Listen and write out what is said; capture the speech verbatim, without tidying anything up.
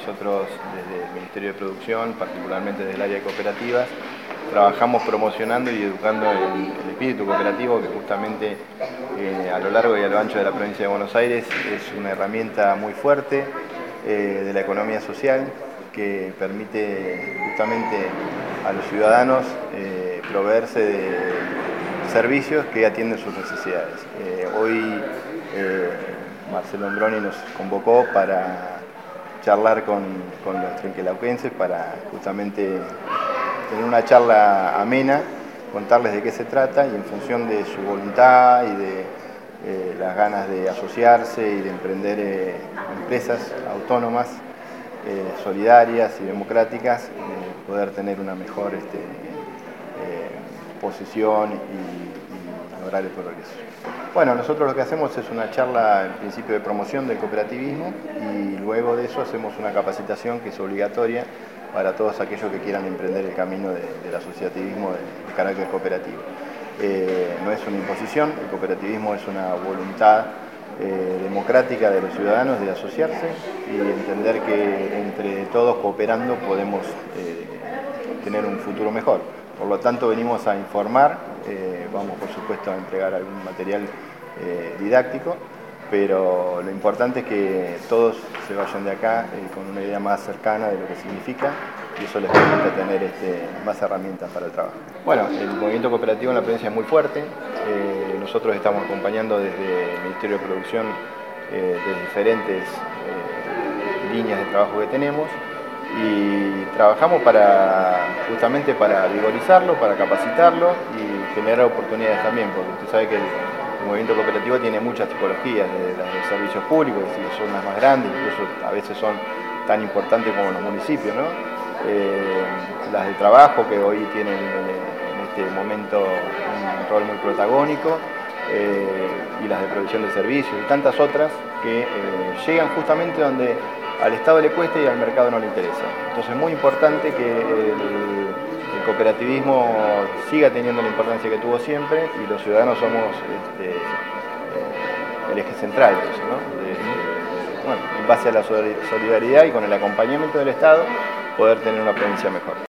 nosotros desde el Ministerio de Producción, particularmente desde el área de cooperativas, trabajamos promocionando y educando el, el espíritu cooperativo, que justamente eh, a lo largo y a lo ancho de la provincia de Buenos Aires es una herramienta muy fuerte eh, de la economía social, que permite justamente a los ciudadanos eh, proveerse de servicios que atienden sus necesidades. Eh, hoy eh, Marcelo Ombroni nos convocó para charlar con, con los trinquelauquenses, para justamente tener una charla amena, contarles de qué se trata y en función de su voluntad y de eh, las ganas de asociarse y de emprender eh, empresas autónomas, eh, solidarias y democráticas, eh, poder tener una mejor este, eh, posición y, y lograr el progreso. Bueno, nosotros lo que hacemos es una charla en principio de promoción del cooperativismo y luego de eso hacemos una capacitación que es obligatoria para todos aquellos que quieran emprender el camino de, del asociativismo de, de carácter cooperativo. Eh, no es una imposición, el cooperativismo es una voluntad eh, democrática de los ciudadanos de asociarse y entender que entre todos cooperando podemos eh, tener un futuro mejor. Por lo tanto, venimos a informar, eh, vamos por supuesto a entregar algún material eh, didáctico, pero lo importante es que todos se vayan de acá eh, con una idea más cercana de lo que significa y eso les permite tener este, más herramientas para el trabajo. Bueno, el movimiento cooperativo en la provincia es muy fuerte, eh, nosotros estamos acompañando desde el Ministerio de Producción eh, de diferentes eh, líneas de trabajo que tenemos y trabajamos para, justamente para vigorizarlo, para capacitarlo y generar oportunidades también, porque usted sabe que el, el movimiento cooperativo tiene muchas tipologías, desde las de servicios públicos, que son las más grandes, incluso a veces son tan importantes como los municipios, ¿no? Eh, las de trabajo, que hoy tienen en este momento un rol muy protagónico, eh, y las de provisión de servicios y tantas otras que eh, llegan justamente donde al Estado le cuesta y al mercado no le interesa. Entonces es muy importante que el, el cooperativismo siga teniendo la importancia que tuvo siempre y los ciudadanos somos este, eh, el eje central de eso, ¿no? De, de, bueno, en base a la solidaridad y con el acompañamiento del Estado, poder tener una provincia mejor.